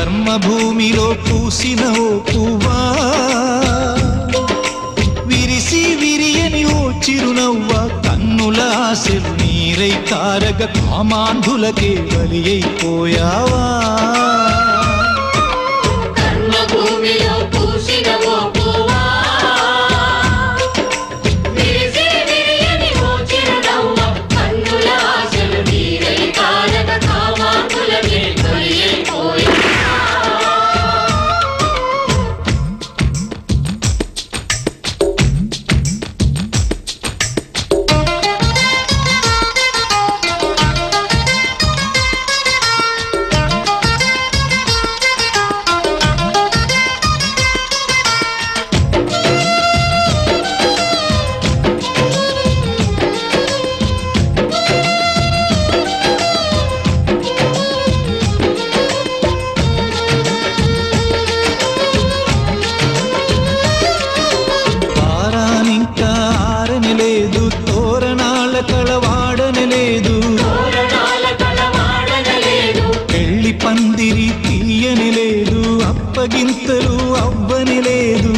కర్మభూమిలో పూసిన ఓ పువ్వా, విరిసి విరియని ఓ చిరునవ్వ, కన్నుల ఆశలు నీరై కారగ కామాంధులకే బలి అయిపోయావా. కర్మభూమిలో పూసిన ఓ పువ్వా, విరిసి విరియని ఓ చిరునవ్వ, కన్నుల ఆశలు నీరై కారగ కామాంధులకే బలి అయిపోయావా. పెళ్లి పందిరి తీయని లేదు, అప్పగింతలు అవ్వని లేదు,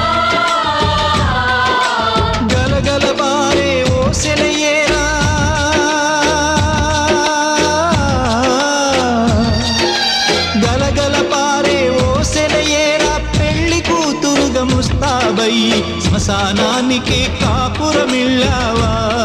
గలగల బారే ఓసెలయ్యేరా, గలగల పారే ఓసెలయ్యేరా. పెళ్లి కూతురుగా ముస్తాబయ్యి శ్మశానానికి కాపురమిళ్ళావా.